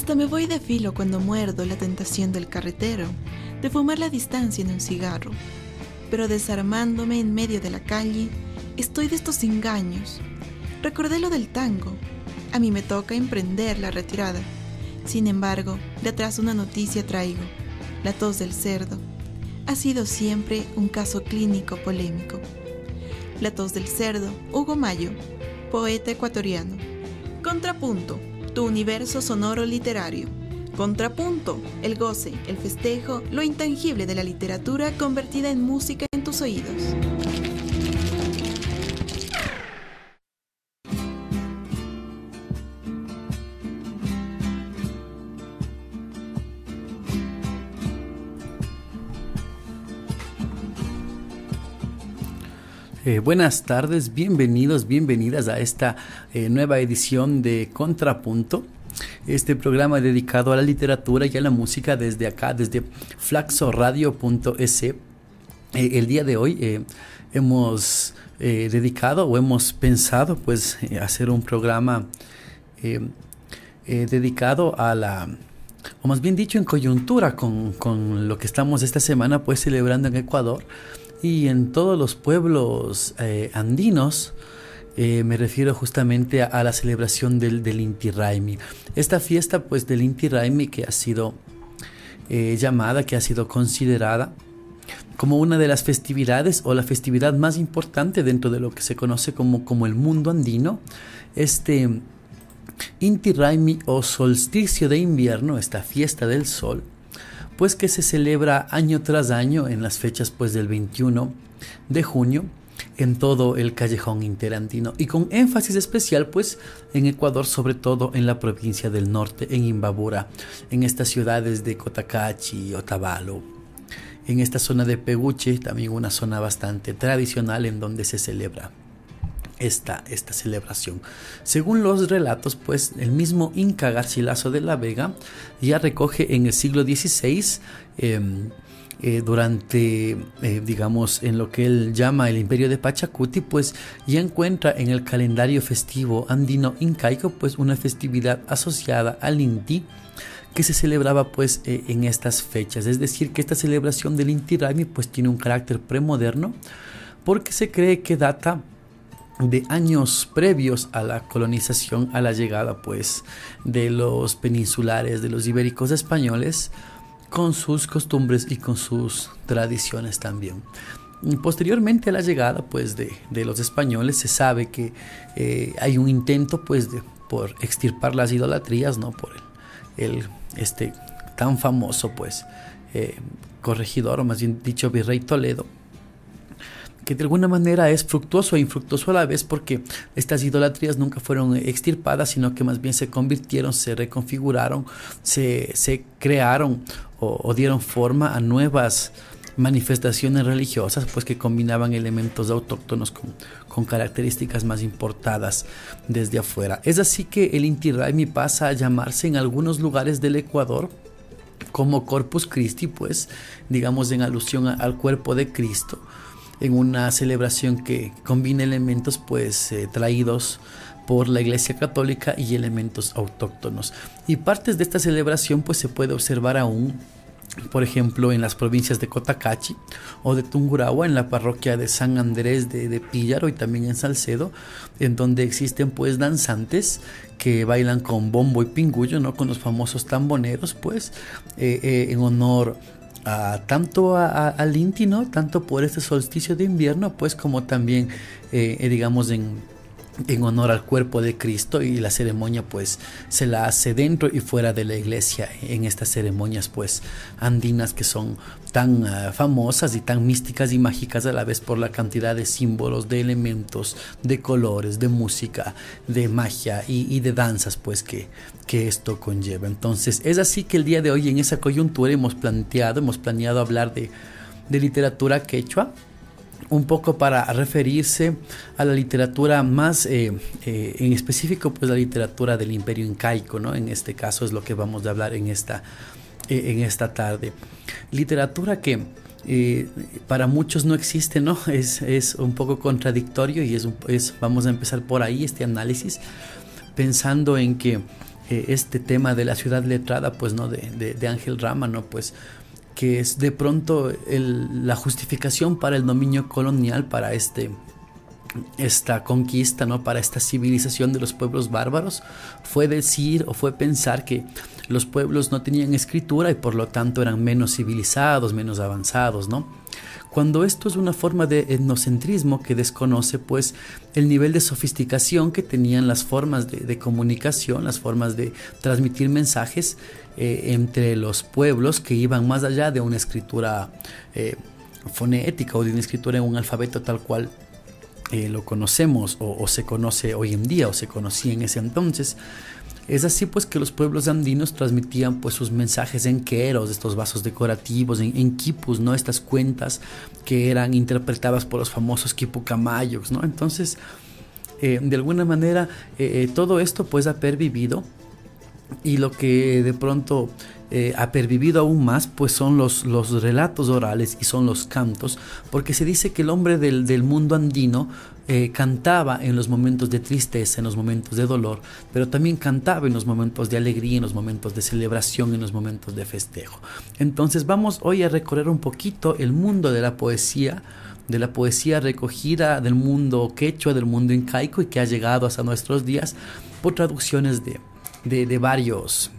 Hasta me voy de filo cuando muerdo la tentación del carretero, de fumar la distancia en un cigarro. Pero desarmándome en medio de la calle, estoy de estos engaños. Recordé lo del tango. A mí me toca emprender la retirada. Sin embargo, de atrás una noticia traigo. La tos del cerdo. Ha sido siempre un caso clínico polémico. La tos del cerdo, Hugo Mayo, poeta ecuatoriano. Contrapunto, tu universo sonoro literario. Contrapunto, el goce, el festejo, lo intangible de la literatura convertida en música en tus oídos. Buenas tardes, bienvenidos, bienvenidas a esta nueva edición de Contrapunto, este programa dedicado a la literatura y a la música desde acá, desde flaxoradio.es. El día de hoy hemos dedicado o hemos pensado pues hacer un programa dedicado a la, o más bien dicho, en coyuntura con lo que estamos esta semana pues celebrando en Ecuador. Y en todos los pueblos andinos, me refiero justamente a la celebración del Inti Raymi. Esta fiesta pues del Inti Raymi que ha sido llamada, que ha sido considerada como una de las festividades o la festividad más importante dentro de lo que se conoce como el mundo andino. Este Inti Raymi o solsticio de invierno, esta fiesta del sol, pues que se celebra año tras año en las fechas pues del 21 de junio en todo el callejón interandino y con énfasis especial pues en Ecuador, sobre todo en la provincia del norte, en Imbabura, en estas ciudades de Cotacachi, Otavalo, en esta zona de Peguche, también una zona bastante tradicional en donde se celebra esta celebración. Según los relatos, pues el mismo Inca Garcilaso de la Vega ya recoge en el siglo XVI, durante, digamos, en lo que él llama el imperio de Pachacuti, pues ya encuentra en el calendario festivo andino incaico pues una festividad asociada al Inti que se celebraba pues en estas fechas. Es decir, que esta celebración del Inti Raymi pues tiene un carácter premoderno porque se cree que data de años previos a la colonización, a la llegada pues de los peninsulares, de los ibéricos españoles, con sus costumbres y con sus tradiciones también. Posteriormente a la llegada pues de los españoles se sabe que hay un intento pues por extirpar las idolatrías, ¿no? Por este tan famoso pues corregidor, o más bien dicho virrey Toledo, que de alguna manera es fructuoso e infructuoso a la vez, porque estas idolatrías nunca fueron extirpadas, sino que más bien se convirtieron, se reconfiguraron, se crearon o dieron forma a nuevas manifestaciones religiosas pues que combinaban elementos autóctonos con características más importadas desde afuera. Es así que el Inti Raymi pasa a llamarse en algunos lugares del Ecuador como Corpus Christi, pues digamos en alusión al cuerpo de Cristo, en una celebración que combina elementos pues traídos por la Iglesia Católica y elementos autóctonos. Y partes de esta celebración pues se puede observar aún, por ejemplo, en las provincias de Cotacachi o de Tungurahua, en la parroquia de San Andrés de Píllaro y también en Salcedo, en donde existen pues danzantes que bailan con bombo y pingullo, ¿no? Con los famosos tamboneros, pues en honor tanto al Inti, ¿no? Tanto por este solsticio de invierno, pues como también, digamos, en honor al cuerpo de Cristo, y la ceremonia pues se la hace dentro y fuera de la iglesia en estas ceremonias pues andinas que son tan famosas y tan místicas y mágicas a la vez por la cantidad de símbolos, de elementos, de colores, de música, de magia y de danzas pues que esto conlleva. Entonces es así que el día de hoy en esa coyuntura hemos planeado hablar de literatura quechua, un poco para referirse a la literatura más en específico pues la literatura del imperio incaico, ¿no? En este caso es lo que vamos a hablar en esta tarde. Literatura que para muchos no existe, ¿no? Es un poco contradictorio y vamos a empezar por ahí este análisis, pensando en que este tema de la ciudad letrada, pues, ¿no? De Ángel Rama, ¿no? Pues, que es de pronto la justificación para el dominio colonial, para esta conquista, ¿no? Para esta civilización de los pueblos bárbaros, fue decir o fue pensar que los pueblos no tenían escritura y por lo tanto eran menos civilizados, menos avanzados, ¿no? Cuando esto es una forma de etnocentrismo que desconoce pues el nivel de sofisticación que tenían las formas de comunicación, las formas de transmitir mensajes entre los pueblos, que iban más allá de una escritura fonética o de una escritura en un alfabeto tal cual lo conocemos o se conoce hoy en día o se conocía en ese entonces. Es así pues que los pueblos andinos transmitían pues sus mensajes en queros, estos vasos decorativos, en quipus, ¿no? Estas cuentas que eran interpretadas por los famosos quipucamayos, ¿no? Entonces, de alguna manera, todo esto pues ha pervivido, y lo que de pronto ha pervivido aún más pues son los relatos orales y son los cantos, porque se dice que el hombre del mundo andino cantaba en los momentos de tristeza, en los momentos de dolor, pero también cantaba en los momentos de alegría, en los momentos de celebración, en los momentos de festejo. Entonces vamos hoy a recorrer un poquito el mundo de la poesía recogida del mundo quechua, del mundo incaico, y que ha llegado hasta nuestros días por traducciones de varios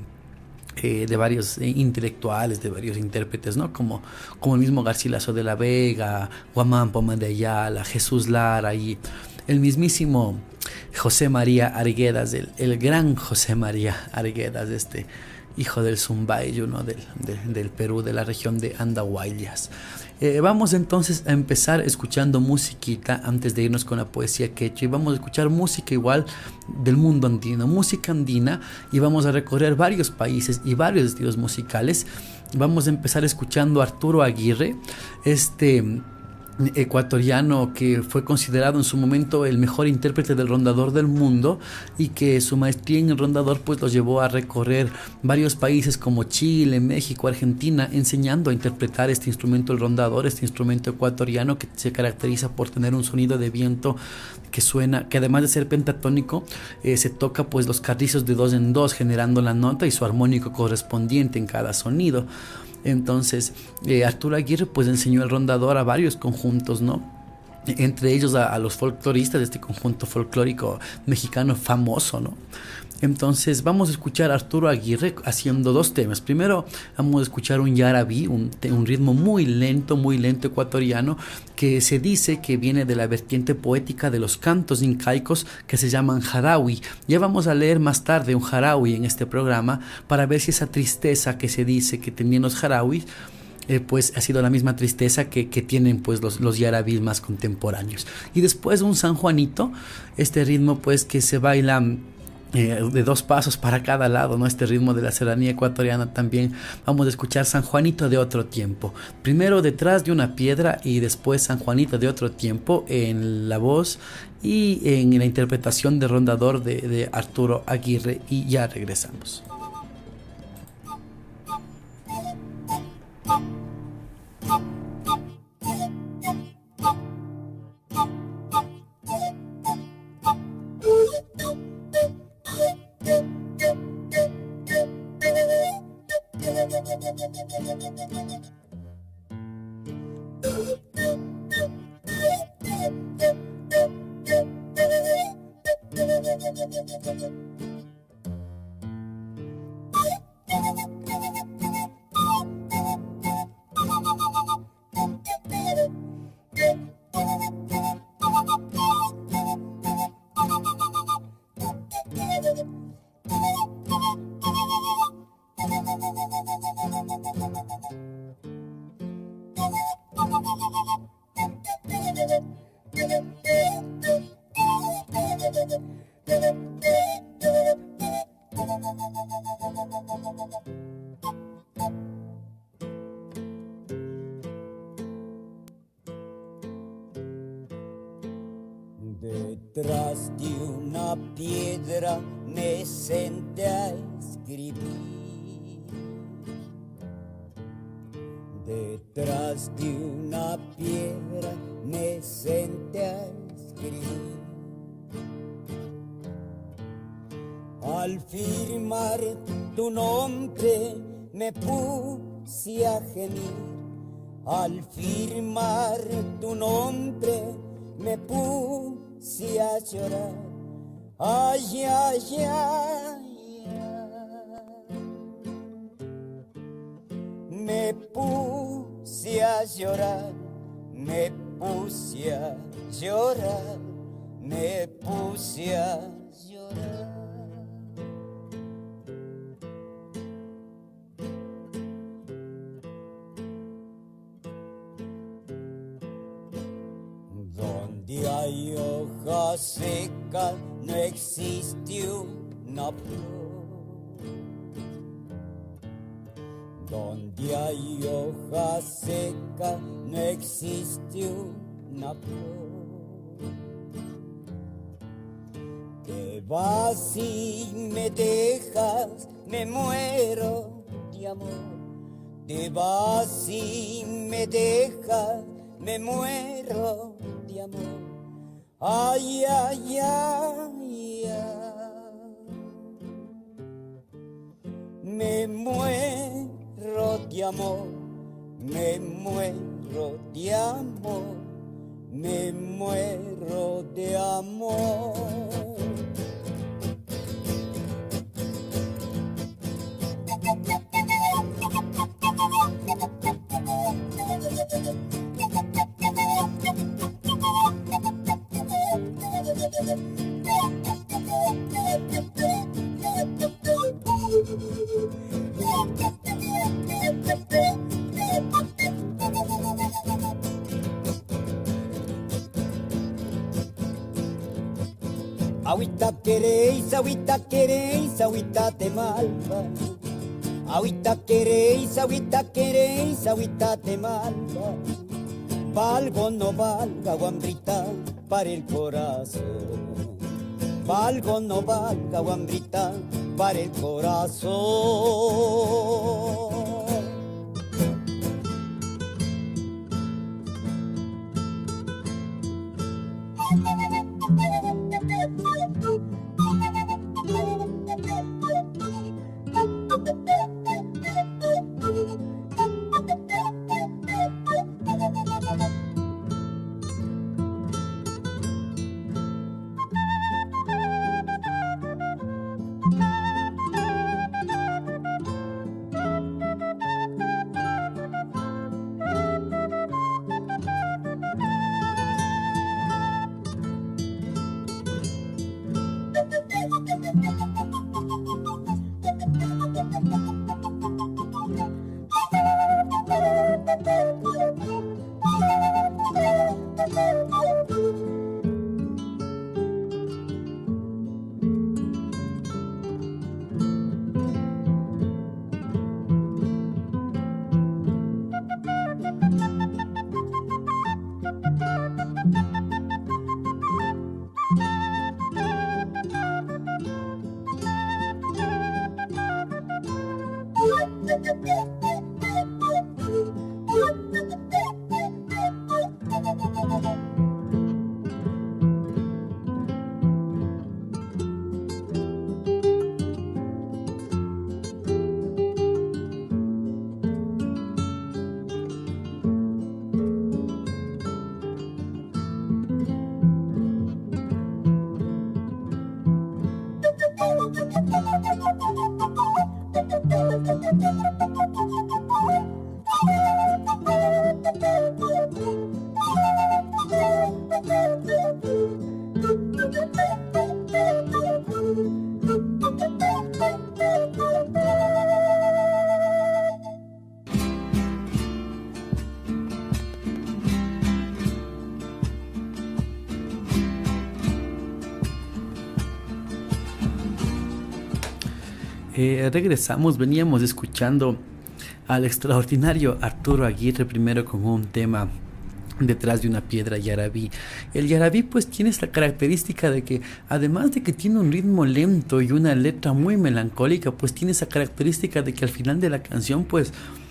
intelectuales, de varios intérpretes, ¿no? Como el mismo Garcilaso de la Vega, Guamán Poma de Ayala, Jesús Lara y el mismísimo José María Arguedas, el gran José María Arguedas, este hijo del Zumbayo, ¿no? del Perú, de la región de Andahuaylas. Vamos entonces a empezar escuchando musiquita antes de irnos con la poesía quechua, y vamos a escuchar música igual del mundo andino, música andina, y vamos a recorrer varios países y varios estilos musicales. Vamos a empezar escuchando a Arturo Aguirre, ecuatoriano que fue considerado en su momento el mejor intérprete del rondador del mundo, y que su maestría en el rondador pues lo llevó a recorrer varios países como Chile, México, Argentina, enseñando a interpretar este instrumento, el rondador, este instrumento ecuatoriano que se caracteriza por tener un sonido de viento que suena, que además de ser pentatónico, se toca pues los carrizos de 2 en 2 generando la nota y su armónico correspondiente en cada sonido. Entonces Arturo Aguirre pues enseñó el rondador a varios conjuntos, ¿no? Entre ellos a los folcloristas de este conjunto folclórico mexicano famoso, ¿no? Entonces vamos a escuchar a Arturo Aguirre haciendo 2 temas. Primero vamos a escuchar un yarabí, un ritmo muy lento ecuatoriano, que se dice que viene de la vertiente poética de los cantos incaicos que se llaman jarawi. Ya vamos a leer más tarde un jarawi en este programa para ver si esa tristeza que se dice que tenían los jarawis pues ha sido la misma tristeza que tienen pues los yarabís más contemporáneos. Y después un San Juanito, este ritmo pues que se baila de 2 pasos para cada lado, ¿no? Este ritmo de la serranía ecuatoriana también. Vamos a escuchar San Juanito de otro tiempo, primero Detrás de una piedra, y después San Juanito de otro tiempo en la voz y en la interpretación de rondador de Arturo Aguirre, y ya regresamos. Detrás de una piedra me senté a escribir. Detrás de una piedra me senté a escribir. Al firmar tu nombre me puse a gemir. Al firmar tu nombre me puse a llorar. Ay, ay, ay, ay. Me puse a llorar, me puse a llorar, me puse a llorar. Donde hay hojas secas no existe una flor. Donde hay hojas secas no existe una flor. Te vas y me dejas, me muero de amor. Te vas y me dejas, me muero de amor. Ay, ay, ay, ay. Me muero de amor, me muero de amor, me muero de amor. Agüita queréis, agüita de malva. Agüita queréis, agüita de malva. Valgo no valga, guambrita, para el corazón. Valgo no valga, guambrita, para el corazón. Regresamos, veníamos escuchando al extraordinario Arturo Aguirre, primero con un tema Detrás de una piedra, yarabí. El yarabí pues tiene esta característica de que además de que tiene un ritmo lento y una letra muy melancólica, pues tiene esa característica de que al final de la canción pues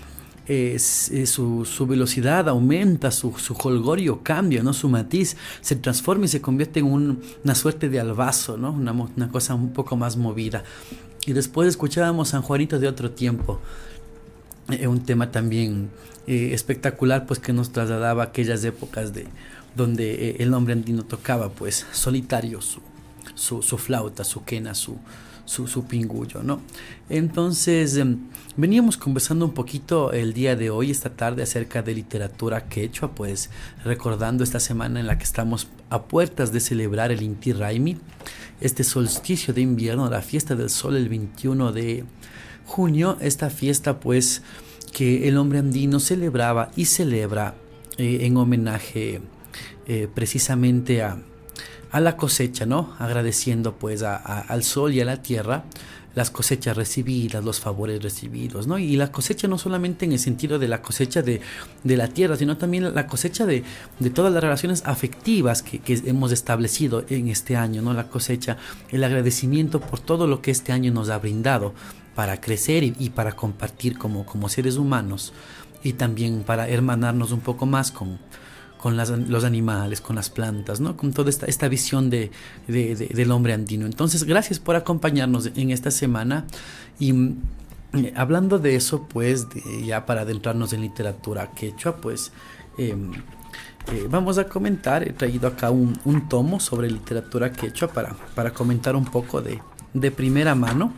su velocidad aumenta, su jolgorio cambia, ¿no? Su matiz se transforma y se convierte en una suerte de albazo, ¿no? Una cosa un poco más movida. Y después escuchábamos San Juanito de otro tiempo, un tema también espectacular, pues que nos trasladaba a aquellas épocas donde el hombre andino tocaba pues solitario su flauta, su quena, su pingullo, ¿no? Entonces veníamos conversando un poquito el día de hoy, esta tarde, acerca de literatura quechua, pues recordando esta semana en la que estamos a puertas de celebrar el Inti Raymi, este solsticio de invierno, la fiesta del sol, el 21 de junio, esta fiesta pues que el hombre andino celebraba y celebra en homenaje precisamente a la cosecha, ¿no? Agradeciendo pues al sol y a la tierra las cosechas recibidas, los favores recibidos, ¿no? Y la cosecha no solamente en el sentido de la cosecha de la tierra, sino también la cosecha de todas las relaciones afectivas que hemos establecido en este año, ¿no? La cosecha, el agradecimiento por todo lo que este año nos ha brindado para crecer y para compartir como seres humanos, y también para hermanarnos un poco más con los animales, con las plantas, ¿no? Con toda esta visión del hombre andino. Entonces, gracias por acompañarnos en esta semana. Y hablando de eso, pues, ya para adentrarnos en literatura quechua, pues, vamos a comentar. He traído acá un tomo sobre literatura quechua para comentar un poco de primera mano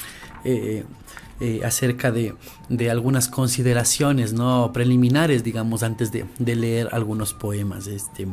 acerca de algunas consideraciones, ¿no? Preliminares, digamos, antes de leer algunos poemas.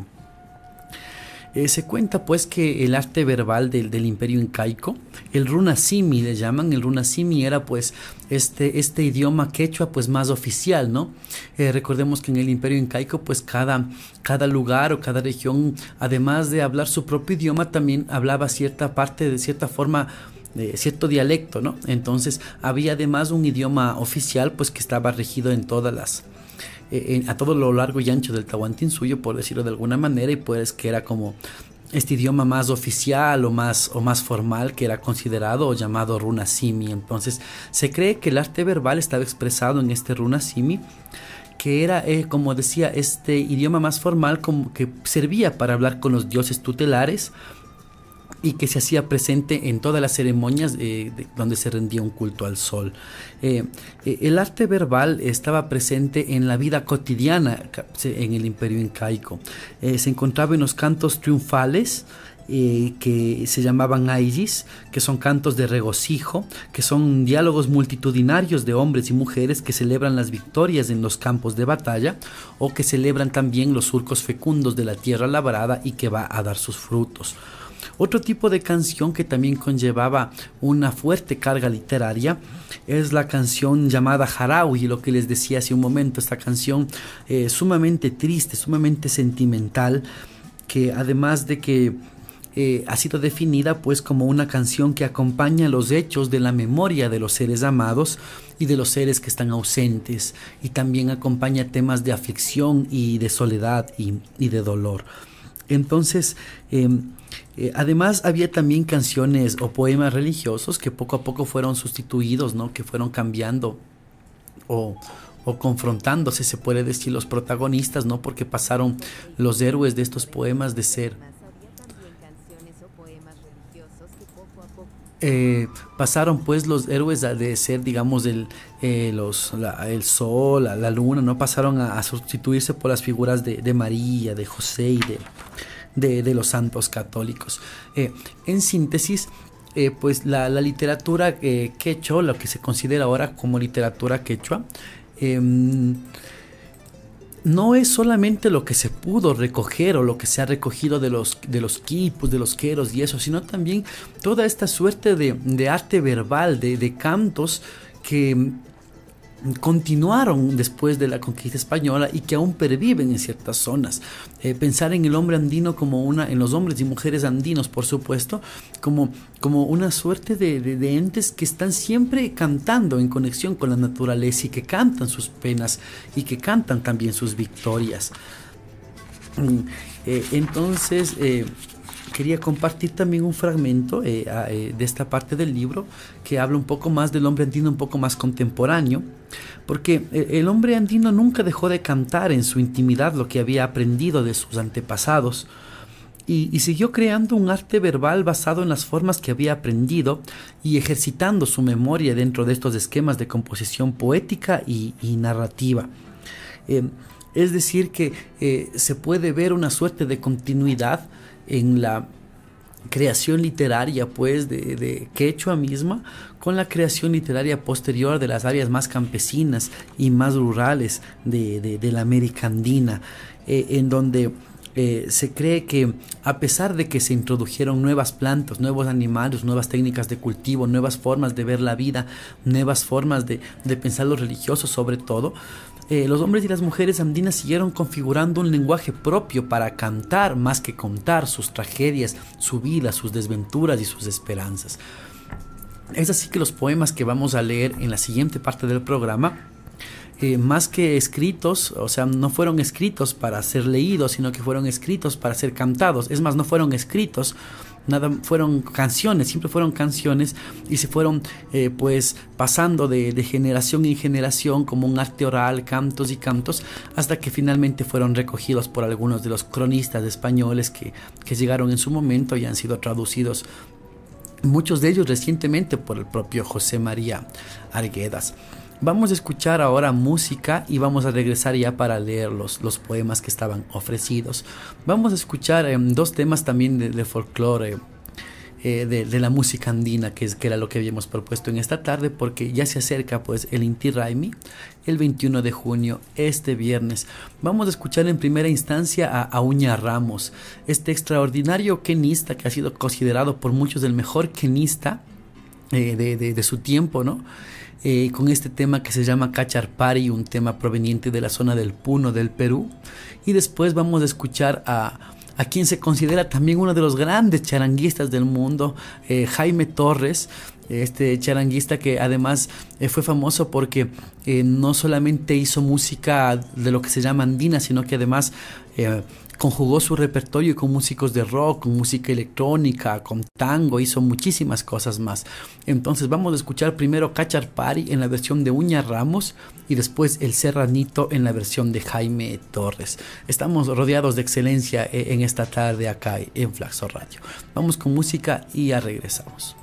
Se cuenta pues que el arte verbal del imperio incaico, el runasimi le llaman, el runasimi era pues este idioma quechua pues más oficial, ¿no? Recordemos que en el imperio incaico pues cada lugar o cada región, además de hablar su propio idioma, también hablaba cierta parte, de cierta forma, cierto dialecto, ¿no? Entonces había además un idioma oficial pues que estaba regido en todas a todo lo largo y ancho del Tahuantinsuyo, por decirlo de alguna manera, y pues que era como este idioma más oficial o más formal, que era considerado o llamado runasimi. Entonces se cree que el arte verbal estaba expresado en este runasimi, que era, como decía, este idioma más formal, como que servía para hablar con los dioses tutelares, y que se hacía presente en todas las ceremonias donde se rendía un culto al sol. El arte verbal estaba presente en la vida cotidiana en el imperio incaico. Se encontraba en los cantos triunfales, que se llamaban aillis, que son cantos de regocijo, que son diálogos multitudinarios de hombres y mujeres que celebran las victorias en los campos de batalla, o que celebran también los surcos fecundos de la tierra labrada y que va a dar sus frutos. Otro tipo de canción que también conllevaba una fuerte carga literaria es la canción llamada Jaraui, lo que les decía hace un momento, esta canción sumamente triste, sumamente sentimental, que además de que ha sido definida pues como una canción que acompaña los hechos de la memoria de los seres amados y de los seres que están ausentes, y también acompaña temas de aflicción y de soledad y de dolor. Entonces, además había también canciones o poemas religiosos que poco a poco fueron sustituidos, ¿no? Que fueron cambiando o confrontándose, se puede decir, los protagonistas, ¿no? Porque pasaron los héroes de estos poemas de ser pasaron pues los héroes de ser, digamos, el sol, la luna, ¿no? Pasaron a sustituirse por las figuras de María, de José y de los santos católicos. En síntesis, pues la literatura quechua, lo que se considera ahora como literatura quechua, no es solamente lo que se pudo recoger o lo que se ha recogido de los quipus, de los queros y eso, sino también toda esta suerte de arte verbal, de cantos que continuaron después de la conquista española y que aún perviven en ciertas zonas. Pensar en el hombre andino en los hombres y mujeres andinos, por supuesto, como una suerte de entes que están siempre cantando en conexión con la naturaleza y que cantan sus penas y que cantan también sus victorias. Entonces, quería compartir también un fragmento de esta parte del libro que habla un poco más del hombre andino, un poco más contemporáneo, porque el hombre andino nunca dejó de cantar en su intimidad lo que había aprendido de sus antepasados y siguió creando un arte verbal basado en las formas que había aprendido y ejercitando su memoria dentro de estos esquemas de composición poética y narrativa. Es decir, que se puede ver una suerte de continuidad en la creación literaria pues de Quechua misma con la creación literaria posterior de las áreas más campesinas y más rurales de la América Andina, en donde se cree que a pesar de que se introdujeron nuevas plantas, nuevos animales, nuevas técnicas de cultivo, nuevas formas de ver la vida, nuevas formas de pensar lo religioso sobre todo, los hombres y las mujeres andinas siguieron configurando un lenguaje propio para cantar más que contar sus tragedias, su vida, sus desventuras y sus esperanzas. Es así que los poemas que vamos a leer en la siguiente parte del programa, más que escritos, o sea, no fueron escritos para ser leídos, sino que fueron escritos para ser cantados. Es más, no fueron escritos, nada, fueron canciones, siempre fueron canciones y se fueron pues pasando de generación en generación como un arte oral, cantos y cantos, hasta que finalmente fueron recogidos por algunos de los cronistas españoles que llegaron en su momento y han sido traducidos, muchos de ellos recientemente, por el propio José María Arguedas. Vamos a escuchar ahora música y vamos a regresar ya para leer los poemas que estaban ofrecidos. Vamos a escuchar dos temas también de folclore, de la música andina, que era lo que habíamos propuesto en esta tarde, porque ya se acerca pues el Inti Raymi, el 21 de junio, este viernes. Vamos a escuchar en primera instancia a Uña Ramos, este extraordinario quenista que ha sido considerado por muchos el mejor quenista de su tiempo, ¿no? Con este tema que se llama Cacharpari, un tema proveniente de la zona del Puno del Perú. Y después vamos a escuchar a quien se considera también uno de los grandes charanguistas del mundo, Jaime Torres, este charanguista que además fue famoso porque no solamente hizo música de lo que se llama andina, sino que además conjugó su repertorio con músicos de rock, con música electrónica, con tango, hizo muchísimas cosas más. Entonces vamos a escuchar primero Cacharpari en la versión de Uña Ramos y después El Serranito en la versión de Jaime Torres. Estamos rodeados de excelencia en esta tarde acá en Flaxo Radio. Vamos con música y ya regresamos.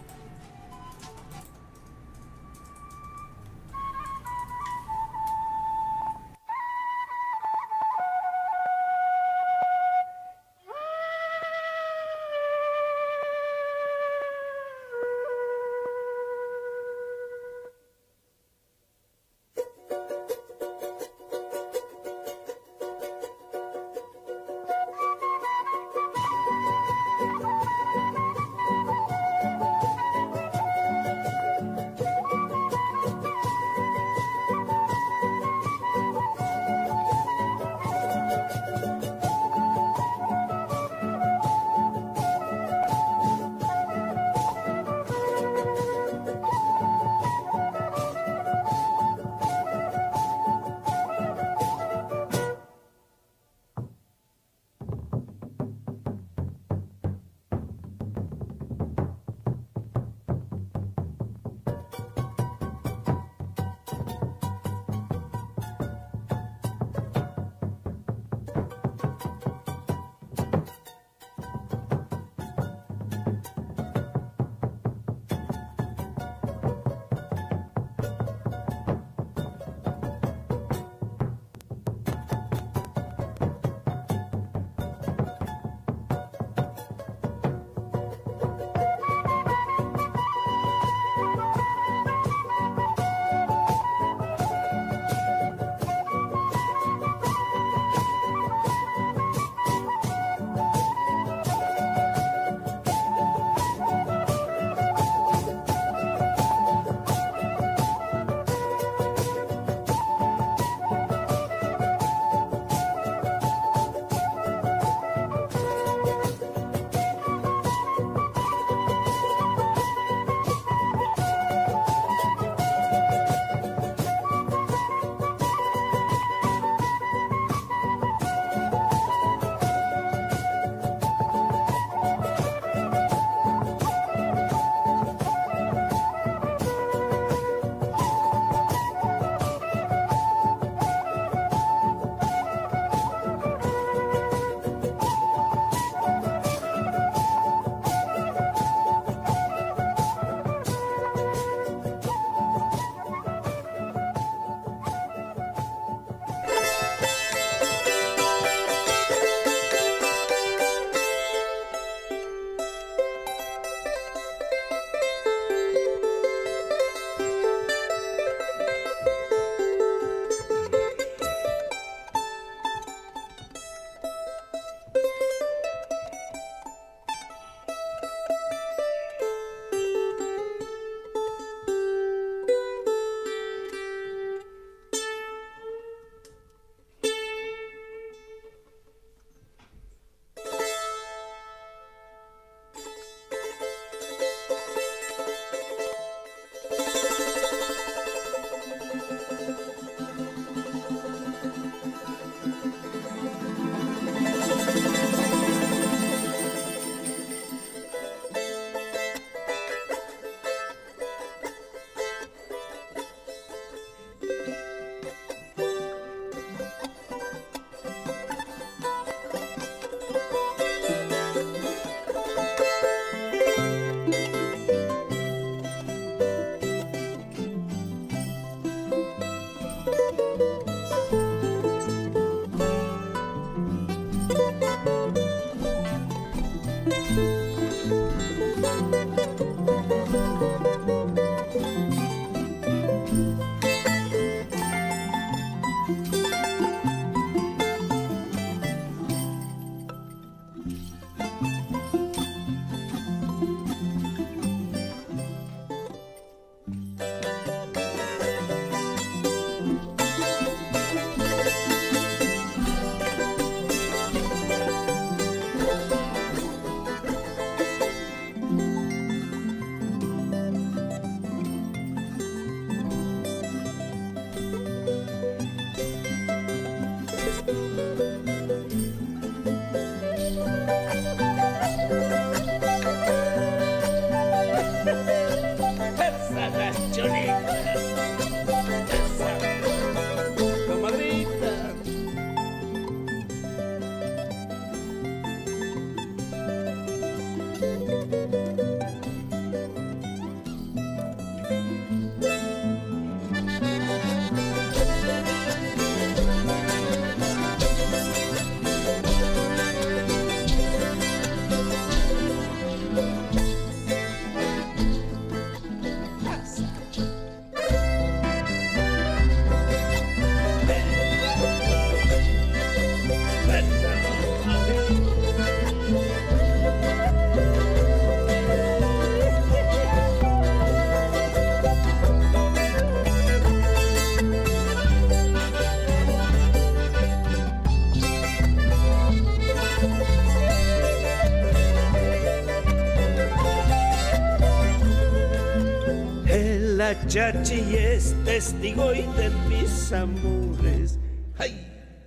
la chachi es testigo hoy de mis amores. ¡Ay!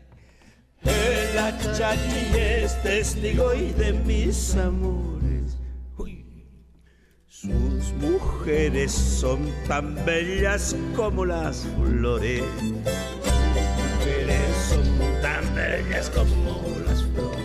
La chachi es testigo hoy de mis amores. Uy. Sus mujeres son tan bellas como las flores. Sus mujeres son tan bellas como las flores.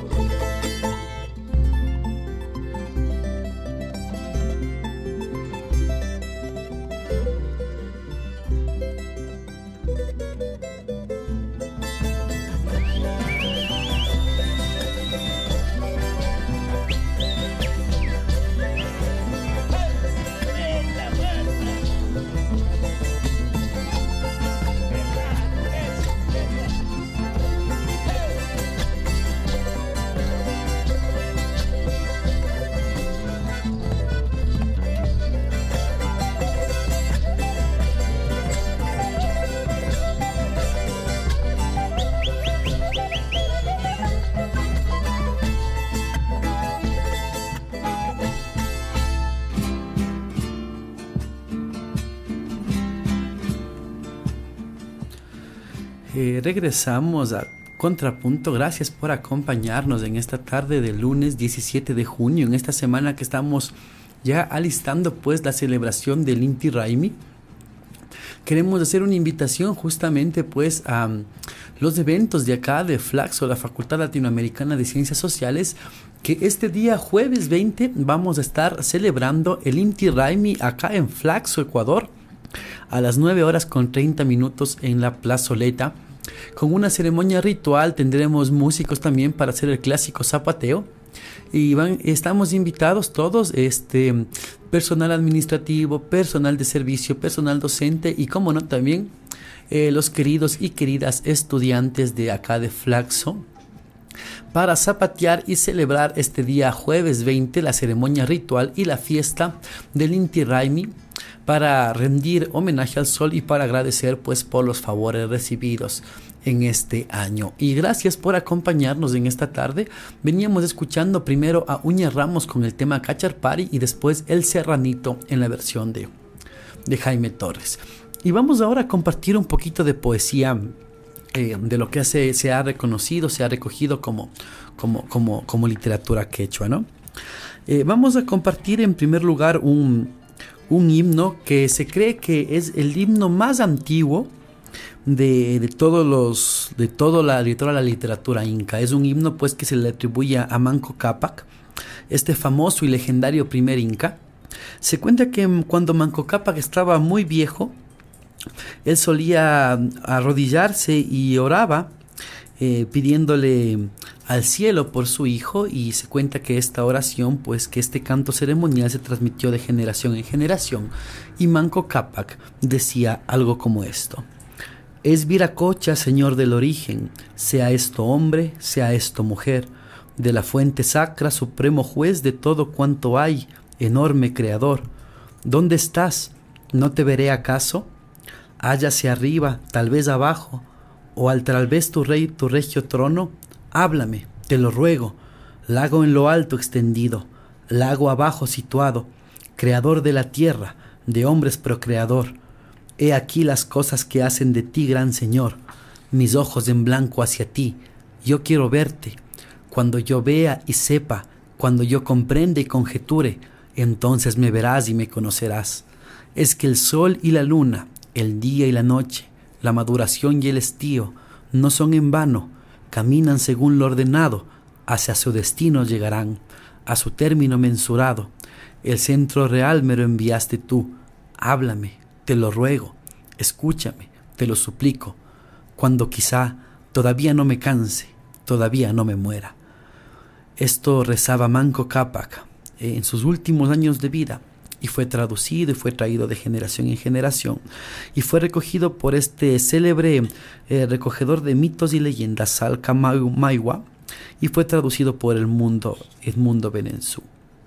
Regresamos a Contrapunto. Gracias por acompañarnos en esta tarde del lunes 17 de junio, en esta semana que estamos ya alistando pues la celebración del Inti Raymi. Queremos hacer una invitación justamente pues a los eventos de acá de Flaxo, la Facultad Latinoamericana de Ciencias Sociales, que este día jueves 20 vamos a estar celebrando el Inti Raymi acá en Flaxo, Ecuador, a las 9:30 en la plazoleta. Con una ceremonia ritual tendremos músicos también para hacer el clásico zapateo. Y estamos invitados todos, personal administrativo, personal de servicio, personal docente y, como no, también los queridos y queridas estudiantes de acá de Flaxo, para zapatear y celebrar este día jueves 20 la ceremonia ritual y la fiesta del Inti Raymi, para rendir homenaje al sol y para agradecer pues por los favores recibidos en este año. Y gracias por acompañarnos en esta tarde. Veníamos escuchando primero a Uña Ramos con el tema Cacharpari y después El Serranito en la versión de Jaime Torres. Y vamos ahora a compartir un poquito de poesía de lo que se ha reconocido, se ha recogido como literatura quechua, ¿no? Vamos a compartir en primer lugar un himno que se cree que es el himno más antiguo de toda la literatura inca. Es un himno pues que se le atribuye a Manco Cápac, este famoso y legendario primer inca. Se cuenta que cuando Manco Cápac estaba muy viejo, él solía arrodillarse y oraba pidiéndole al cielo por su hijo, y se cuenta que esta oración, pues que este canto ceremonial se transmitió de generación en generación, y Manco Cápac decía algo como esto: es Viracocha, señor del origen, sea esto hombre, sea esto mujer, de la fuente sacra, supremo juez de todo cuanto hay, enorme creador. ¿Dónde estás? ¿No te veré acaso? Hállase arriba, tal vez abajo, o al tal vez tu rey, tu regio trono. Háblame, te lo ruego, lago en lo alto extendido, lago abajo situado, creador de la tierra, de hombres procreador. He aquí las cosas que hacen de ti, gran Señor, mis ojos en blanco hacia ti. Yo quiero verte. Cuando yo vea y sepa, cuando yo comprenda y conjeture, entonces me verás y me conocerás. Es que el sol y la luna, el día y la noche, la maduración y el estío, no son en vano, caminan según lo ordenado, hacia su destino llegarán, a su término mensurado. El centro real me lo enviaste tú. Háblame, te lo ruego, escúchame, te lo suplico, cuando quizá todavía no me canse, todavía no me muera. Esto rezaba Manco Cápac en sus últimos años de vida, y fue traducido y fue traído de generación en generación, y fue recogido por este célebre recogedor de mitos y leyendas, Salca Maiwa, y fue traducido por Edmundo Benenzú.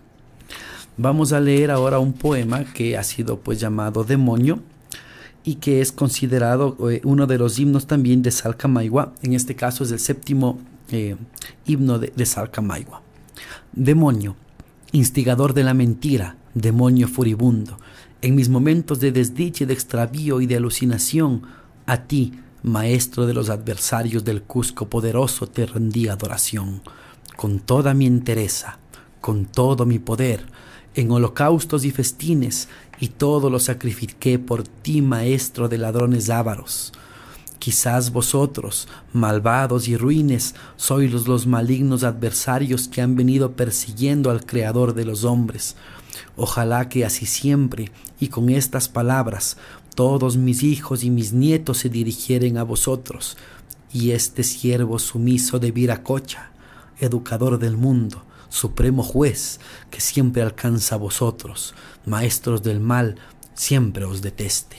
Vamos a leer ahora un poema que ha sido pues llamado Demonio, y que es considerado uno de los himnos también de Salca Maiwa. En este caso es el séptimo himno de Salca Maiwa. Demonio, instigador de la mentira, demonio furibundo, En mis momentos de desdicha, de extravío y de alucinación, a ti, maestro de los adversarios del Cusco poderoso, te rendí adoración. Con toda mi entereza, con todo mi poder, en holocaustos y festines, y todo lo sacrifiqué por ti, maestro de ladrones ávaros. Quizás vosotros, malvados y ruines, sois los malignos adversarios que han venido persiguiendo al Creador de los hombres. Ojalá que así siempre, y con estas palabras, todos mis hijos y mis nietos se dirigieren a vosotros, y este siervo sumiso de Viracocha, educador del mundo, supremo juez, que siempre alcanza a vosotros, maestros del mal, siempre os deteste.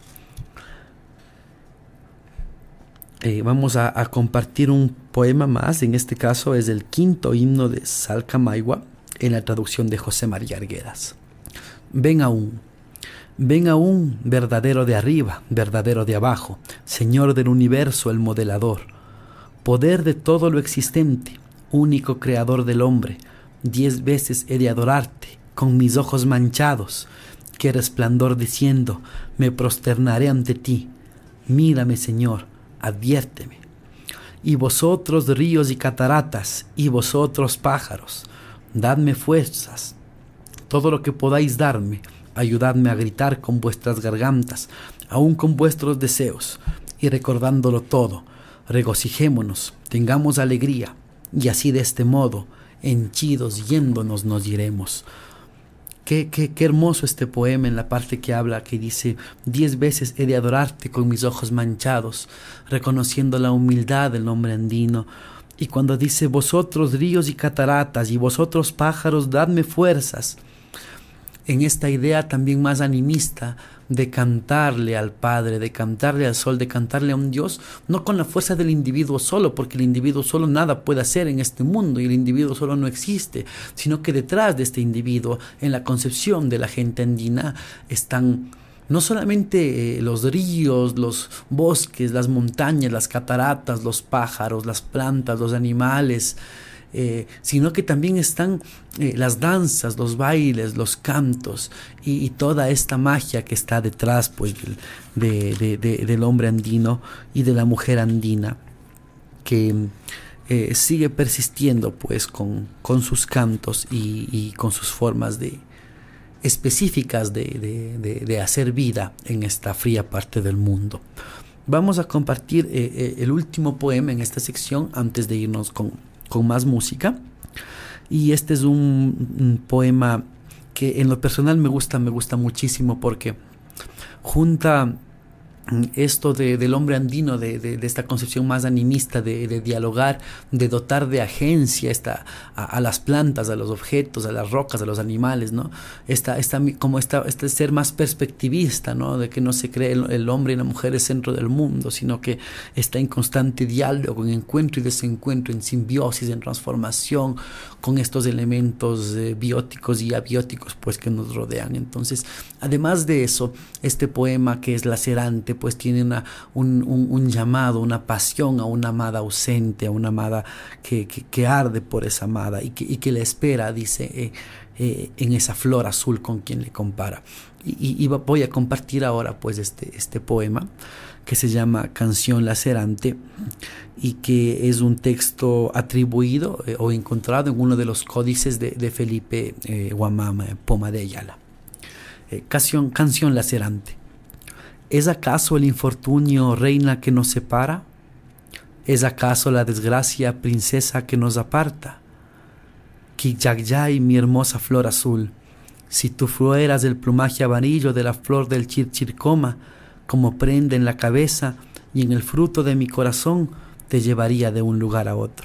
Vamos a compartir un poema más. En este caso es el quinto himno de Salcamayhua, en la traducción de José María Arguedas. Ven aún, verdadero de arriba, verdadero de abajo, Señor del universo, el modelador, poder de todo lo existente, único creador del hombre. 10 veces he de adorarte con mis ojos manchados, que resplandor diciendo, me prosternaré ante ti. Mírame, Señor, adviérteme. Y vosotros ríos y cataratas, y vosotros pájaros, dadme fuerzas, todo lo que podáis darme, ayudadme a gritar con vuestras gargantas, aun con vuestros deseos, y recordándolo todo, regocijémonos, tengamos alegría, y así de este modo, henchidos yéndonos nos iremos. Qué hermoso este poema en la parte que habla, que dice 10 veces he de adorarte con mis ojos manchados, reconociendo la humildad del hombre andino. Y cuando dice vosotros ríos y cataratas y vosotros pájaros, dadme fuerzas, en esta idea también más animista de cantarle al Padre, de cantarle al Sol, de cantarle a un Dios, no con la fuerza del individuo solo, porque el individuo solo nada puede hacer en este mundo y el individuo solo no existe, sino que detrás de este individuo, en la concepción de la gente andina, están no solamente los ríos, los bosques, las montañas, las cataratas, los pájaros, las plantas, los animales, sino que también están las danzas, los bailes, los cantos y toda esta magia que está detrás pues, del hombre andino y de la mujer andina, que sigue persistiendo pues, con sus cantos y con sus formas específicas de hacer vida en esta fría parte del mundo. Vamos a compartir el último poema en esta sección antes de irnos con más música, y este es un poema que en lo personal me gusta muchísimo porque junta esto del hombre andino, de esta concepción más animista de dialogar, de dotar de agencia a las plantas, a los objetos, a las rocas, a los animales, ¿no? Este ser más perspectivista, ¿no? De que no se cree el hombre y la mujer el centro del mundo, sino que está en constante diálogo, en encuentro y desencuentro, en simbiosis, en transformación con estos elementos bióticos y abióticos pues, que nos rodean. Entonces, además de eso, este poema que es lacerante, pues tiene un llamado, una pasión a una amada ausente, a una amada que arde por esa amada y que le espera, dice, en esa flor azul con quien le compara. Y voy a compartir ahora pues este poema que se llama Canción Lacerante y que es un texto atribuido o encontrado en uno de los códices de Felipe Guamama, Poma de Ayala. Canción Lacerante. ¿Es acaso el infortunio reina que nos separa? ¿Es acaso la desgracia princesa que nos aparta? Quillagyay, mi hermosa flor azul, si tú fueras el plumaje amarillo de la flor del chirchircoma, como prenda en la cabeza y en el fruto de mi corazón, te llevaría de un lugar a otro.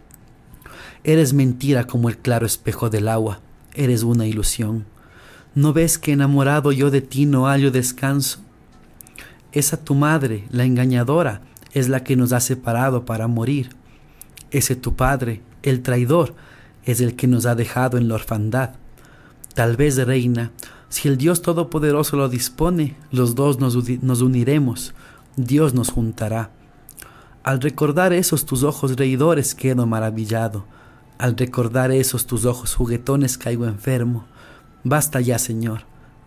Eres mentira como el claro espejo del agua, eres una ilusión. ¿No ves que enamorado yo de ti no hallo descanso? Esa tu madre, la engañadora, es la que nos ha separado para morir. Ese tu padre, el traidor, es el que nos ha dejado en la orfandad. Tal vez, reina, si el Dios Todopoderoso lo dispone, los dos nos uniremos, Dios nos juntará. Al recordar esos tus ojos reidores quedo maravillado. Al recordar esos tus ojos juguetones caigo enfermo. Basta ya, Señor,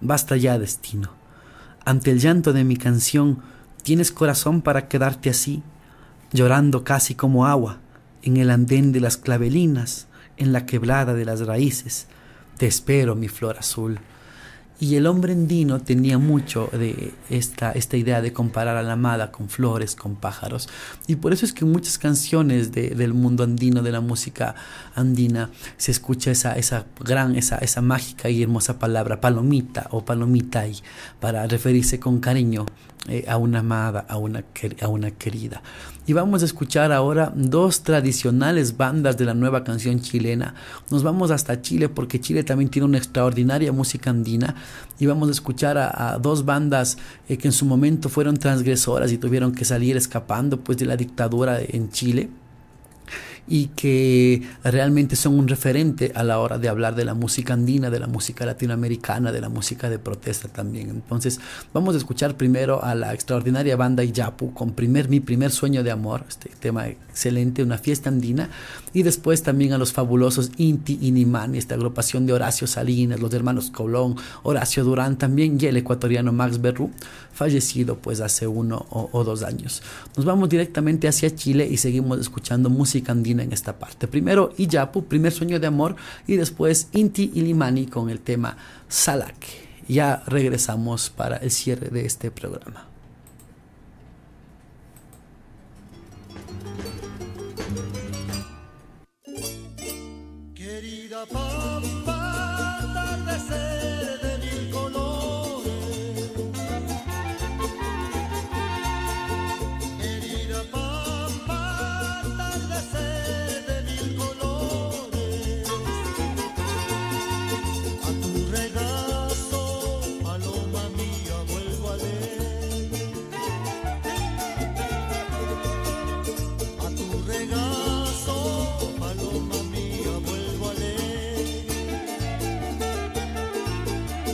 Basta ya, destino. Ante el llanto de mi canción, ¿tienes corazón para quedarte así, llorando casi como agua, en el andén de las clavelinas, en la quebrada de las raíces? Te espero, mi flor azul. Y el hombre andino tenía mucho de esta idea de comparar a la amada con flores, con pájaros. Y por eso es que en muchas canciones del mundo andino, de la música andina, se escucha esa mágica y hermosa palabra palomita o palomitay, para referirse con cariño a una amada, a una querida. Y vamos a escuchar ahora dos tradicionales bandas de la nueva canción chilena. Nos vamos hasta Chile, porque Chile también tiene una extraordinaria música andina, y vamos a escuchar a dos bandas que en su momento fueron transgresoras y tuvieron que salir escapando pues de la dictadura en Chile, y que realmente son un referente a la hora de hablar de la música andina, de la música latinoamericana, de la música de protesta también. Entonces vamos a escuchar primero a la extraordinaria banda Iyapu con Mi primer sueño de amor, este tema excelente, una fiesta andina, y después también a los fabulosos Inti Inimani, esta agrupación de Horacio Salinas, los hermanos Colón, Horacio Durán también, y el ecuatoriano Max Berrú, fallecido pues hace 1 o 2 años. Nos vamos directamente hacia Chile y seguimos escuchando música andina en esta parte. Primero Iyapu, Primer sueño de amor, y después Inti Illimani con el tema Salak. Ya regresamos para el cierre de este programa. Querida pampa, atardecer de mil colores. Querida pampa, atardecer de mil colores. A tu regazo, paloma mía, vuelvo alegre. A tu regazo, paloma mía, vuelvo alegre.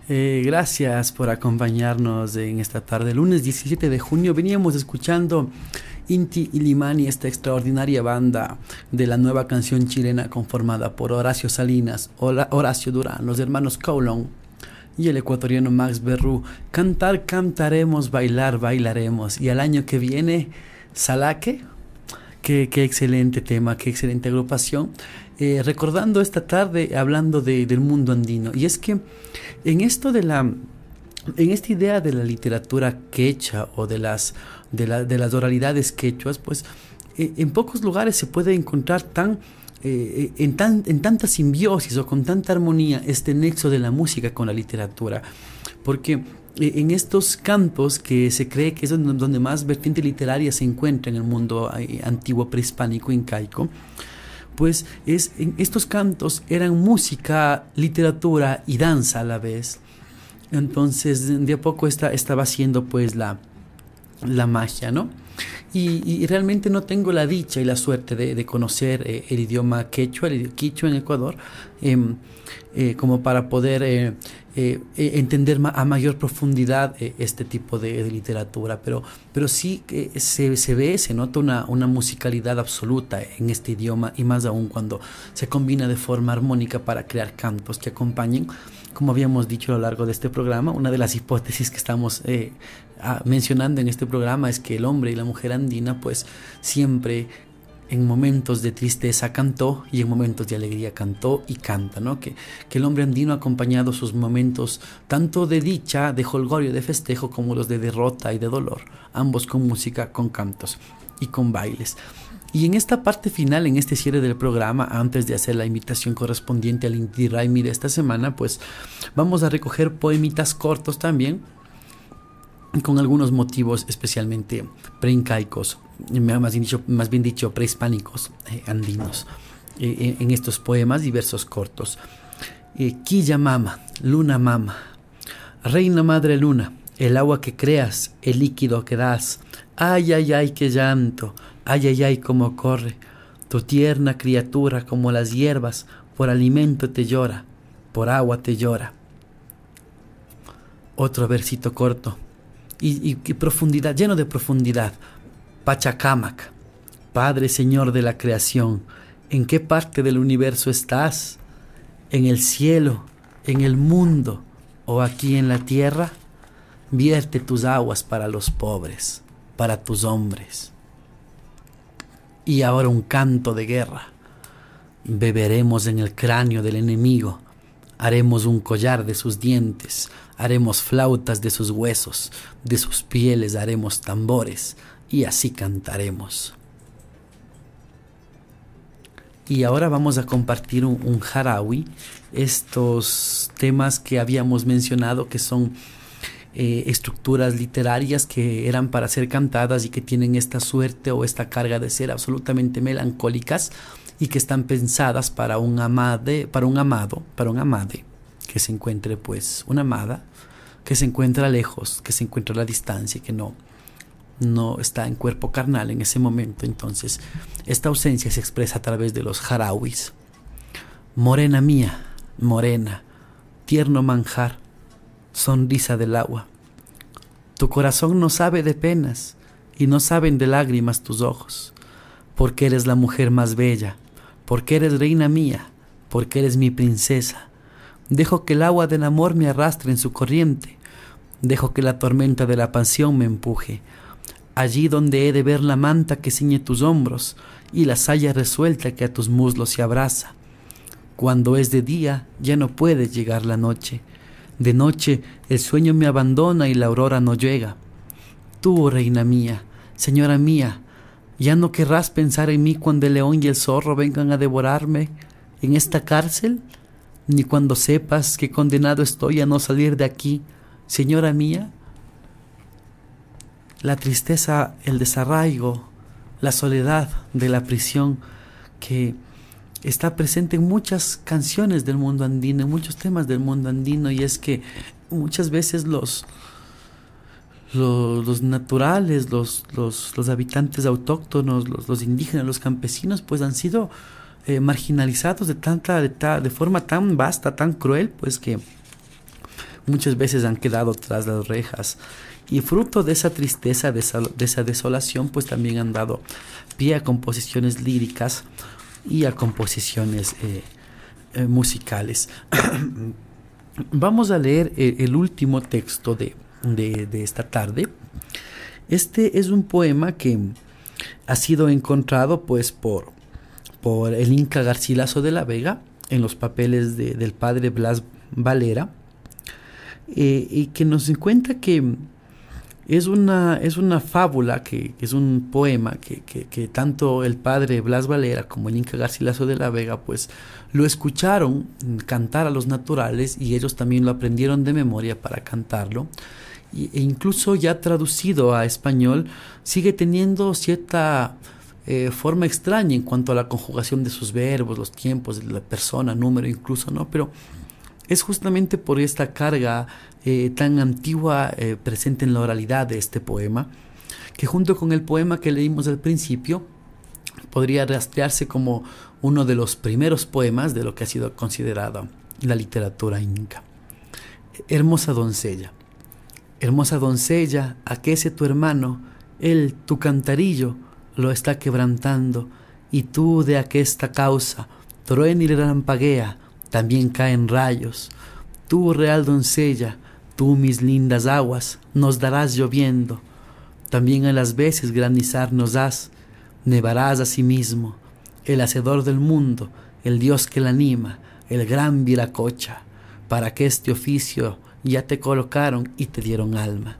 Gracias por acompañarnos en esta tarde. Lunes 17 de junio veníamos escuchando Inti Illimani, esta extraordinaria banda de la nueva canción chilena conformada por Horacio Salinas, Horacio Durán, los hermanos Coulon y el ecuatoriano Max Berrú. Cantar, cantaremos, bailar, bailaremos. Y al año que viene, Salaque. Qué excelente tema, qué excelente agrupación. Recordando esta tarde, hablando del mundo andino. Y es que en esta idea de la literatura quechua o de las oralidades quechuas, pues en pocos lugares se puede encontrar en tanta simbiosis o con tanta armonía este nexo de la música con la literatura. Porque en estos cantos que se cree que es donde más vertiente literaria se encuentra en el mundo antiguo prehispánico incaico, pues estos cantos eran música, literatura y danza a la vez. Entonces de a poco estaba haciendo pues la magia, ¿no? Y realmente no tengo la dicha y la suerte de conocer el idioma quechua, el quichua en Ecuador, como para poder entender a mayor profundidad este tipo de literatura, pero sí se nota una musicalidad absoluta en este idioma, y más aún cuando se combina de forma armónica para crear cantos que acompañen. Como habíamos dicho a lo largo de este programa, una de las hipótesis que estamos mencionando en este programa es que el hombre y la mujer andina pues siempre en momentos de tristeza cantó y en momentos de alegría cantó y canta, ¿no? Que el hombre andino ha acompañado sus momentos tanto de dicha, de jolgorio, de festejo, como los de derrota y de dolor, ambos con música, con cantos y con bailes. Y en esta parte final, en este cierre del programa, antes de hacer la invitación correspondiente al Inti Raymi de esta semana, pues vamos a recoger poemitas cortos también, con algunos motivos especialmente preincaicos, más bien dicho prehispánicos, andinos, en estos poemas y versos cortos. Quilla mama, luna mama, reina madre luna, el agua que creas, el líquido que das, ay, ay, ay, qué llanto, ay, ay, ay, cómo corre, tu tierna criatura como las hierbas, por alimento te llora, por agua te llora. Otro versito corto. Y profundidad, lleno de profundidad. Pachacamac, Padre Señor de la creación, ¿en qué parte del universo estás? ¿En el cielo, en el mundo o aquí en la tierra? Vierte tus aguas para los pobres, para tus hombres. Y ahora un canto de guerra. Beberemos en el cráneo del enemigo, haremos un collar de sus dientes, haremos flautas de sus huesos, de sus pieles haremos tambores, y así cantaremos. Y ahora vamos a compartir un jarawi, estos temas que habíamos mencionado que son estructuras literarias que eran para ser cantadas y que tienen esta suerte o esta carga de ser absolutamente melancólicas y que están pensadas para un amade que se encuentre pues una amada que se encuentra lejos, que se encuentra a la distancia, que no está en cuerpo carnal en ese momento. Entonces esta ausencia se expresa a través de los jarawis. Morena mía, morena, tierno manjar, sonrisa del agua, tu corazón no sabe de penas y no saben de lágrimas tus ojos, porque eres la mujer más bella, porque eres reina mía, porque eres mi princesa. Dejo que el agua del amor me arrastre en su corriente, dejo que la tormenta de la pasión me empuje, allí donde he de ver la manta que ciñe tus hombros y la saya resuelta que a tus muslos se abraza. Cuando es de día ya no puede llegar la noche, de noche el sueño me abandona y la aurora no llega. Tú, reina mía, señora mía, ¿ya no querrás pensar en mí cuando el león y el zorro vengan a devorarme en esta cárcel? Ni cuando sepas que condenado estoy a no salir de aquí, señora mía. La tristeza, el desarraigo, la soledad de la prisión que está presente en muchas canciones del mundo andino, en muchos temas del mundo andino, y es que muchas veces los naturales, los habitantes autóctonos, los indígenas, los campesinos, pues han sido marginalizados de forma tan vasta, tan cruel, pues que muchas veces han quedado tras las rejas. Y fruto de esa tristeza, de esa desolación, pues también han dado pie a composiciones líricas y a composiciones musicales. Vamos a leer el último texto de esta tarde. Este es un poema que ha sido encontrado pues por el Inca Garcilaso de la Vega en los papeles del padre Blas Valera, y que nos cuenta que es una fábula, que es un poema que tanto el padre Blas Valera como el Inca Garcilaso de la Vega pues lo escucharon cantar a los naturales, y ellos también lo aprendieron de memoria para cantarlo, e incluso ya traducido a español sigue teniendo cierta forma extraña en cuanto a la conjugación de sus verbos, los tiempos, de la persona, número incluso, ¿no? Pero es justamente por esta carga tan antigua presente en la oralidad de este poema, que junto con el poema que leímos al principio podría rastrearse como uno de los primeros poemas de lo que ha sido considerado la literatura inca. Hermosa doncella, aquece tu hermano, él tu cantarillo lo está quebrantando, y tú de aquesta causa truena y relampaguea, también caen rayos. Tú, real doncella, tú mis lindas aguas nos darás lloviendo, también a las veces granizar nos das, nevarás asimismo, el hacedor del mundo, el Dios que la anima, el gran Viracocha, para que este oficio ya te colocaron y te dieron alma.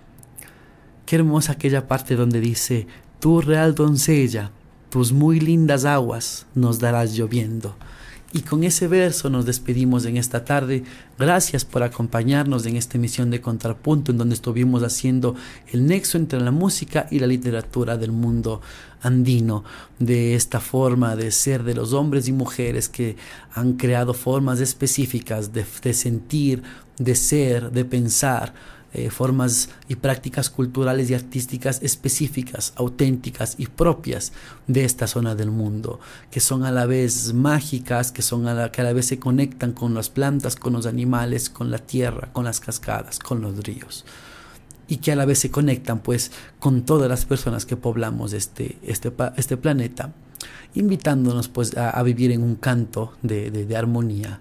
Qué hermosa aquella parte donde dice: tú, real doncella, tus muy lindas aguas nos darás lloviendo. Y con ese verso nos despedimos en esta tarde. Gracias por acompañarnos en esta emisión de Contrapunto, en donde estuvimos haciendo el nexo entre la música y la literatura del mundo andino, de esta forma de ser de los hombres y mujeres que han creado formas específicas de sentir, de ser, de pensar, formas y prácticas culturales y artísticas específicas, auténticas y propias de esta zona del mundo, que son a la vez mágicas, que a la vez se conectan con las plantas, con los animales, con la tierra, con las cascadas, con los ríos, y que a la vez se conectan pues con todas las personas que poblamos este planeta, invitándonos pues a vivir en un canto de armonía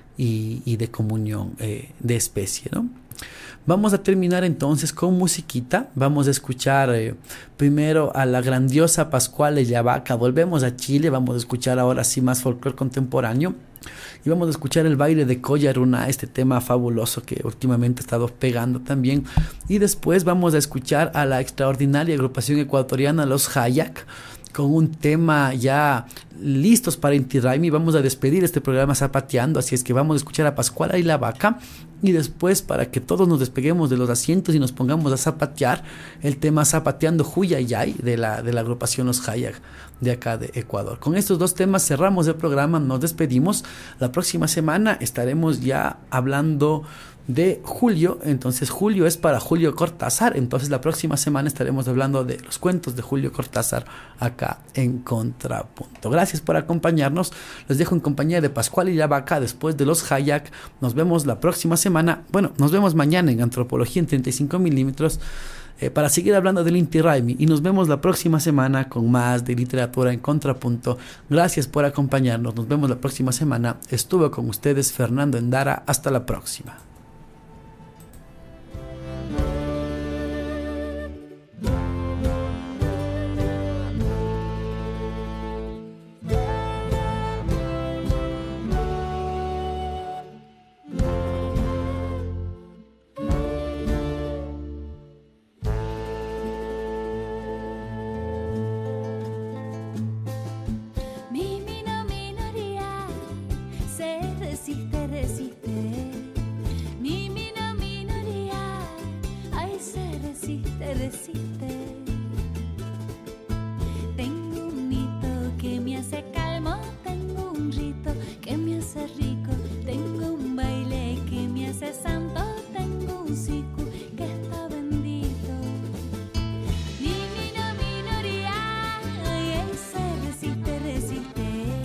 y de comunión de especie, ¿no? Vamos a terminar entonces con musiquita. Vamos a escuchar primero a la grandiosa Pascuala Yavaca. Volvemos a Chile, vamos a escuchar ahora sí más folclore contemporáneo. Y vamos a escuchar el baile de Collaruna, este tema fabuloso que últimamente ha estado pegando también. Y después vamos a escuchar a la extraordinaria agrupación ecuatoriana Los Hayak, con un tema ya listos para Inti Raymi. Vamos a despedir este programa zapateando, así es que vamos a escuchar a Pascuala y la Vaca, y después, para que todos nos despeguemos de los asientos y nos pongamos a zapatear, el tema Zapateando Huyayay de la agrupación Los Hayak de acá de Ecuador. Con estos dos temas cerramos el programa, nos despedimos. La próxima semana estaremos ya hablando de Julio, entonces Julio es para Julio Cortázar, entonces la próxima semana estaremos hablando de los cuentos de Julio Cortázar acá en Contrapunto. Gracias por acompañarnos, los dejo en compañía de Pascual y la Vaca después de Los Hayak. Nos vemos la próxima semana, nos vemos mañana en Antropología en 35 milímetros para seguir hablando del Inti Raymi, y nos vemos la próxima semana con más de literatura en Contrapunto. Gracias por acompañarnos, nos vemos la próxima semana. Estuvo con ustedes Fernando Endara, hasta la próxima.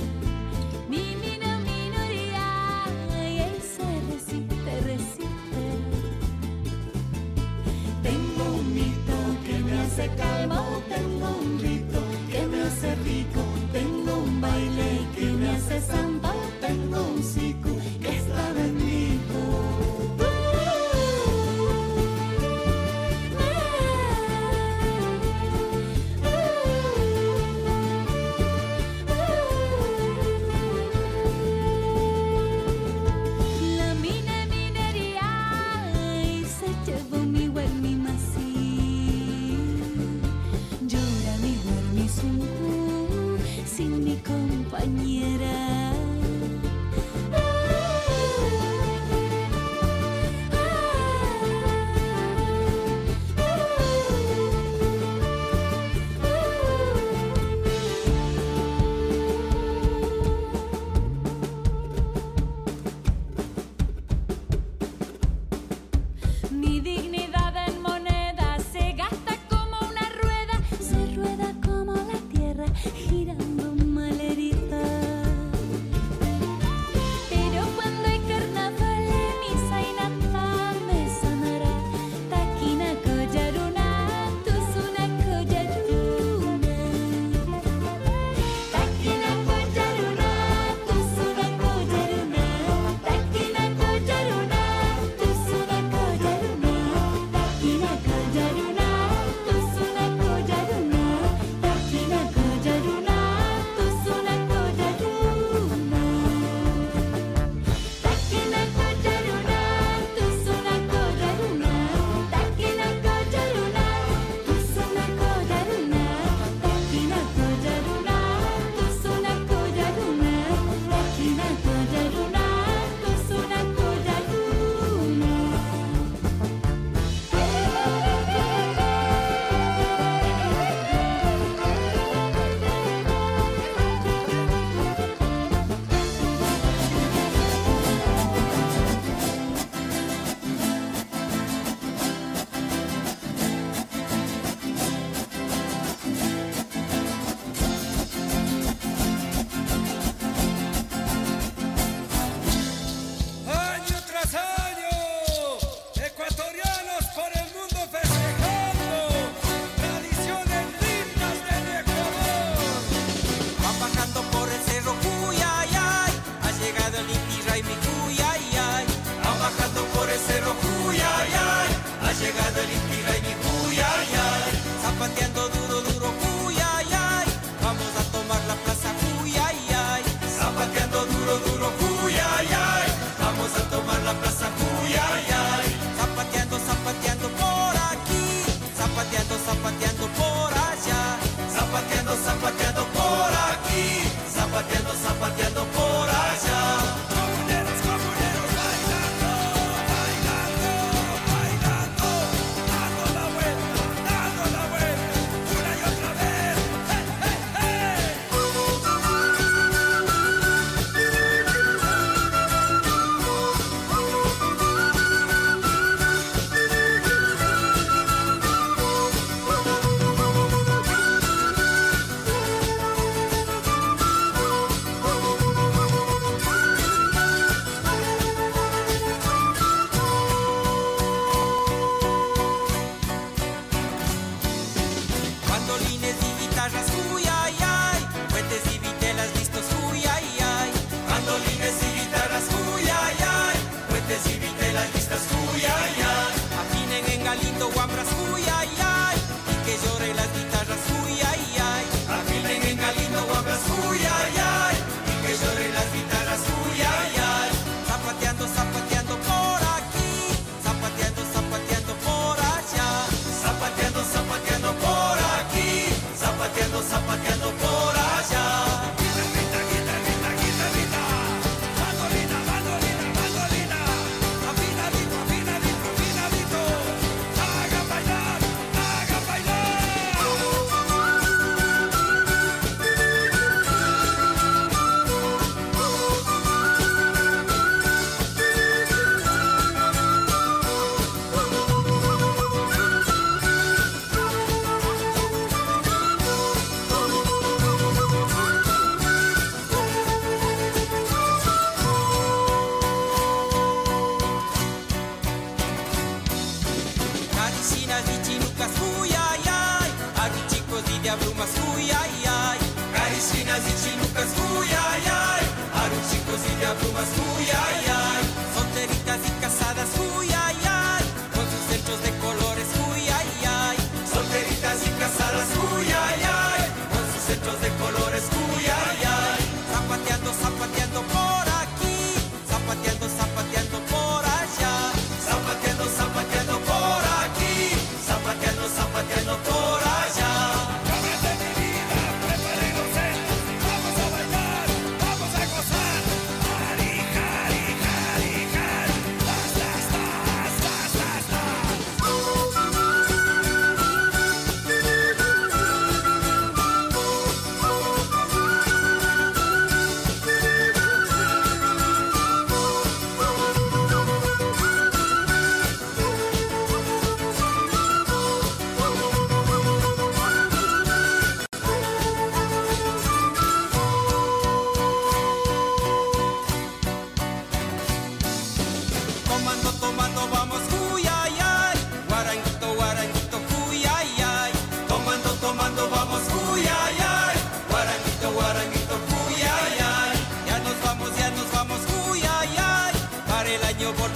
Resiste.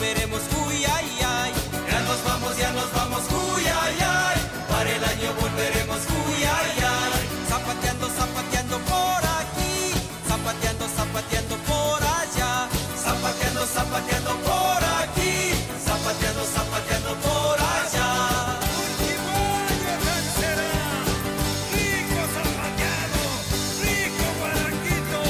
volveremos, uy, ay, ay. Ya nos vamos, uy, ay, ay. Para el año volveremos, uy, ay, ay. Zapateando, zapateando por aquí, zapateando, zapateando por allá, zapateando, zapateando por aquí, zapateando, zapateando por allá. Rico zapateado, rico guaraquito.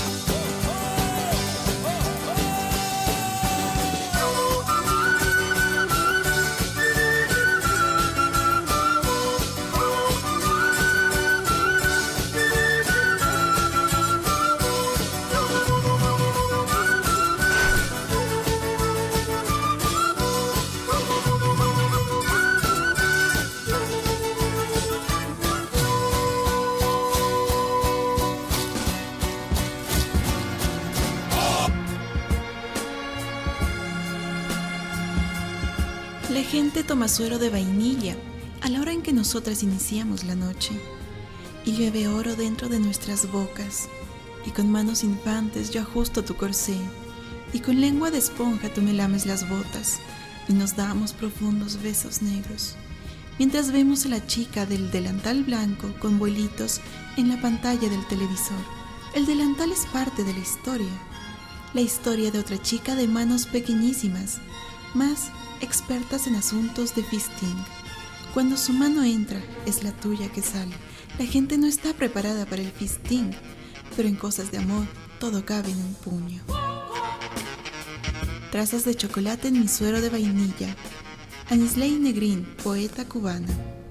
La gente toma suero de vainilla a la hora en que nosotras iniciamos la noche, y llueve oro dentro de nuestras bocas, y con manos infantes yo ajusto tu corsé, y con lengua de esponja tú me lames las botas, y nos damos profundos besos negros, mientras vemos a la chica del delantal blanco con vuelitos en la pantalla del televisor. El delantal es parte de la historia de otra chica de manos pequeñísimas, más expertas en asuntos de fisting. Cuando su mano entra, es la tuya que sale. La gente no está preparada para el fisting, pero en cosas de amor, todo cabe en un puño. Trazas de chocolate en mi suero de vainilla. Anisley Negrín, poeta cubana.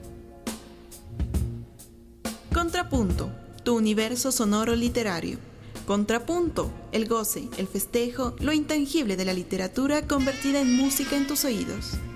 Contrapunto, tu universo sonoro literario. Contrapunto, el goce, el festejo, lo intangible de la literatura convertida en música en tus oídos.